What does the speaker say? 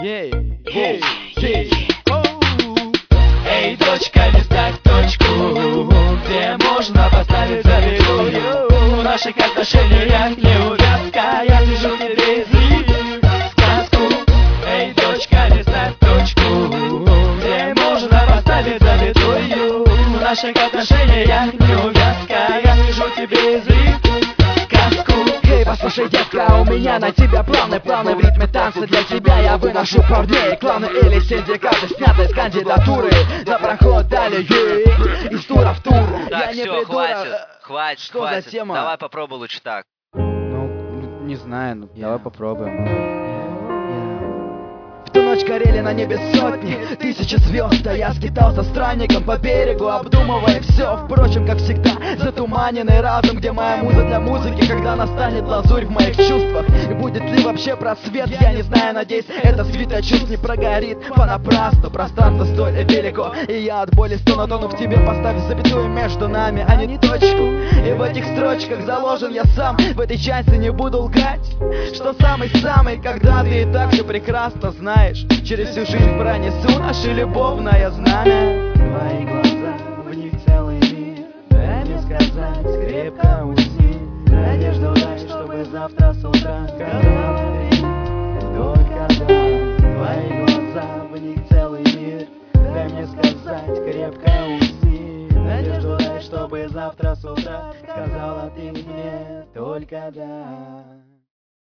Эй, дочка, не ставь точку, где можно поставить запятую. В наших отношениях неувязка, я вижу тебе язык, сказку. Эй, дочка, не ставь точку, где можно поставить запятую. В наших отношениях неувязка, я вижу тебе язык, сказку. Эй, послушай, детка, у меня на тебя планы в ритме танца для тебя я выношу парней. Кланы или синдикаты сняты с кандидатуры на проход далее из тура в тур. Так, Я не все, придурок. хватит, Что за тема? Давай попробуй лучше так. Не знаю, давай попробуем. В ту ночь горели на небе сотни, тысячи звезд, а я скитался странником по берегу, обдумывая все, впрочем, как всегда, затуманенный разум, где моя муза для музыки, когда настанет лазурь в моих чувствах. И будет ли вообще просвет, я не знаю, надеюсь, это свитое чувств не прогорит понапрасну. Пространство столь велико, и я от боли стону, тону в тебе, поставив запятую между нами, а не точку. И в этих строчках заложен я сам, в этой части не буду лгать, что самый-самый, когда ты и так все прекрасно знаешь. Через всю жизнь пронесу наше любовное знамя. Твои глаза, в них целый мир. Дай мне сказать, крепко усни. Надежду дай, чтобы завтра с утра сказала ты только да. Твои глаза, в них целый мир. Дай мне сказать, крепко усни. Надежду дай, чтобы завтра с утра сказала ты мне только да.